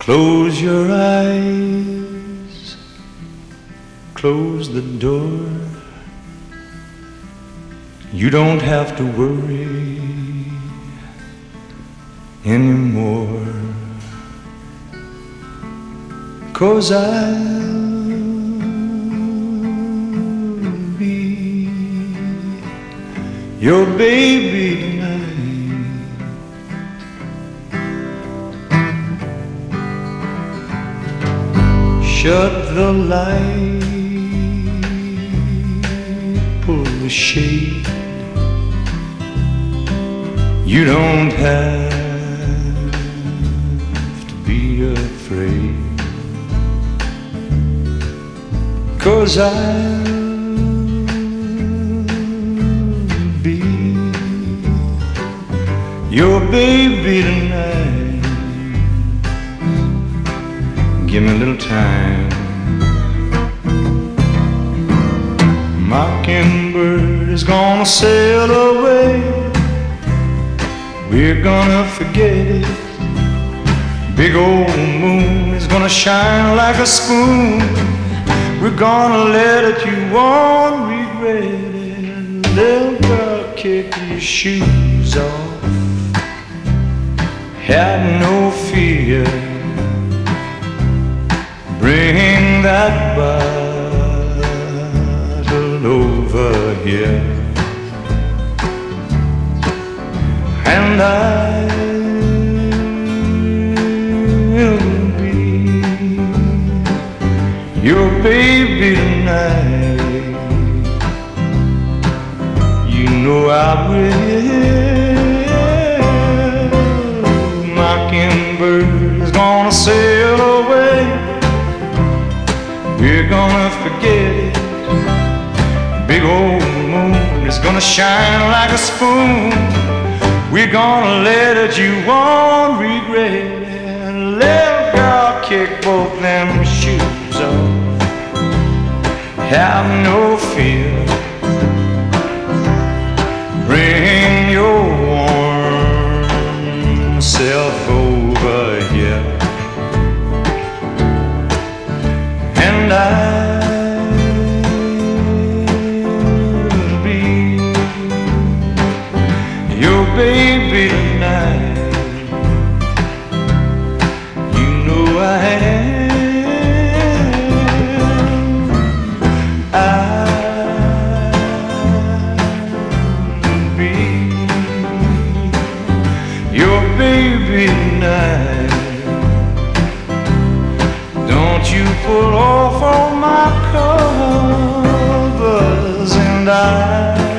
Close your eyes, close the door. You don't have to worry anymore, 'cause I'll be your baby tonight. Shut the light, pull the shade. You don't have to be afraid, 'cause I'll be your baby tonight. Give me a little time. Mockingbird is gonna sail away. We're gonna forget it. Big old moon is gonna shine like a spoon. We're gonna let it, you won't regret it. Little girl, kick your shoes off. Have no fear. Bring that bottle over here, and I'll be your baby tonight. You know I will. Mockingbird is gonna sail away. We're gonna forget it. Big old moon is gonna shine like a spoon. We're gonna let it, you won't regret it. Little girl, kick both them shoes off. Have no fear. Bring your warm self over here, and I'll be your baby tonight. You know I am. I'll be your baby tonight. Don't you pull off all my covers, and I